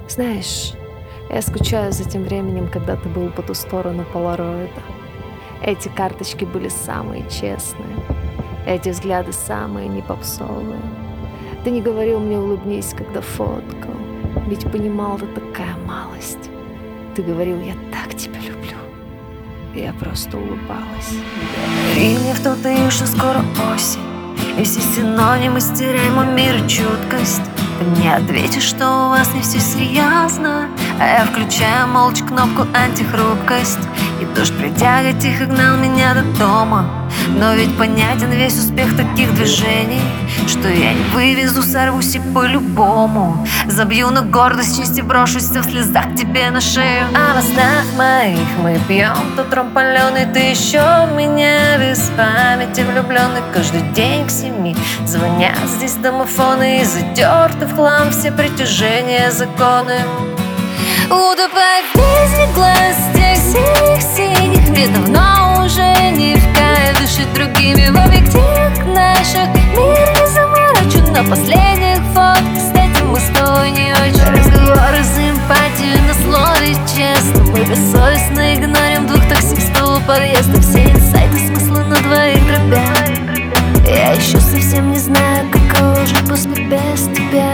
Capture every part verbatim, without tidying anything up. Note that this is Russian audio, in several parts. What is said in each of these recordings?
Знаешь, я скучаю за тем временем, когда ты был по ту сторону полароида. Эти карточки были самые честные, эти взгляды самые непопсовые. Ты не говорил мне «улыбнись», когда фоткал, ведь понимал, это такая малость. Ты говорил «я так тебя люблю», и я просто улыбалась. И не в тот и что скоро осень, и все синонимы стеряем у мира чуткость. Ты мне ответишь, что у вас не все серьезно, а я включаю молча кнопку антихрупкость. И дождь притяга тихо гнал меня до дома, но ведь понятен весь успех таких движений, что я не вывезу, сорвусь и по-любому забью на гордость, честь и брошусь в слезах тебе на шею. А во снах моих мы пьем тот ром паленый, ты еще в меня без памяти влюбленный. Каждый день к семи звонят здесь домофоны, и затерты в хлам все притяжения законы. Утопай в бездне глаз тех синих-синих, мне давно уже не в кайф дышать другими в объективах наших. Мир не заморочен на последних фотках, кстати, мы с тобой не очень. Разговоры за эмпатию на слове честно, мы бессовестно игнорим двух таксистов у подъезда. Все инсайты смысла на двоих дробят. Я еще совсем не знаю, каково жить после без тебя.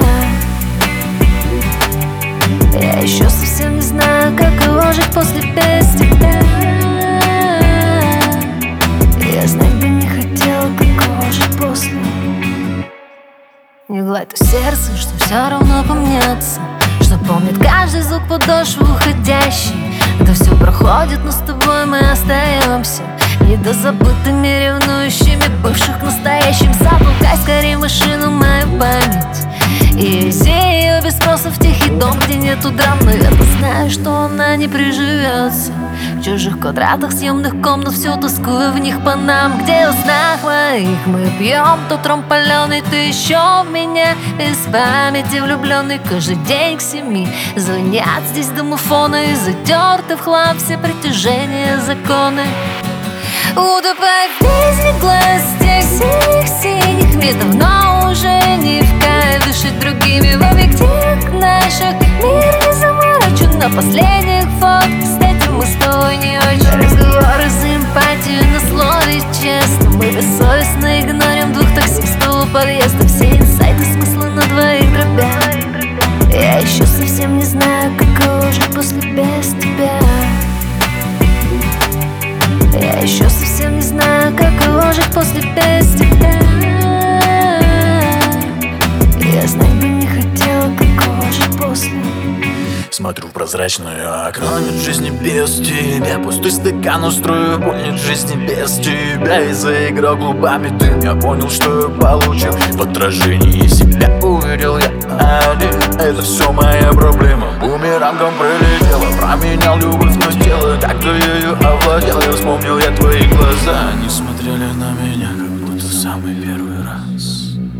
Я еще совсем не знаю, каково жить после без тебя. Я знать бы не хотела, каково жить после. Не гладь то сердце, что все равно помнется, что помнит каждый звук подошвы уходящий. Это все проходит, но с тобой мы остаемся недозабытыми, ревнующими бывших к настоящим. Запускай скорее машину мою память и вези ее без спроса в тихий дом, где нету драм. Но я-то знаю, что она не приживется в чужих квадратах съемных комнат, все тоскуя в них по нам. Где в снах моих мы пьем тот ром паленый, ты еще в меня без памяти влюбленный. Каждый день к семи звонят здесь домофоны, и затерты в хлам все притяжения законы. Утопай в бездне глаз тех синих-синих, мне давно уже не в кайф дышать другими в объективах наших. Мир не заморочен на последних фотках, кстати, мы с тобой не очень. Разговоры за эмпатию на слове честно, мы бессовестно игнорим двух таксистов у подъезда. Все инсайты смысла на двоих дробят. Я еще совсем не знаю, каково жить после без тебя. Я еще совсем не знаю, каково жить после без тебя. Я знать бы не хотела, каково жить после. Смотрю в прозрачное окно, нет жизни без тебя. Пустой стакан устрою, боль нет жизни без тебя. И заиграл губами ты, я понял, что я получил в отражении себя. Уверил я один, это все моя проблема. Бумерангом прилетела, променял любовь на тело. Так-то ею овладел, я вспомнил я твои глаза. Они смотрели на меня, как будто самый первый раз.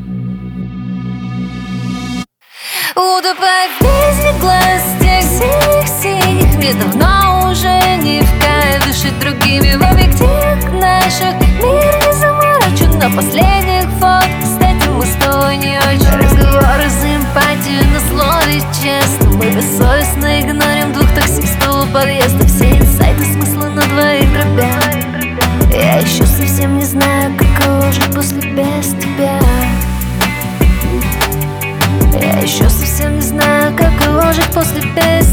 Утопай в бездне глаз тех синих-синих, мне давно уже не в кайф дышать другими в объективах наших. Мир не заморочен на последних фотках, кстати, мы с тобой не очень. Разговоры за эмпатию на слове честно, мы бессовестно игнорим двух таксистов у подъезда. Все инсайты смысла на двоих дробят. Я еще совсем не знаю, каково жить после без тебя. Я еще совсем не знаю, каково жить после без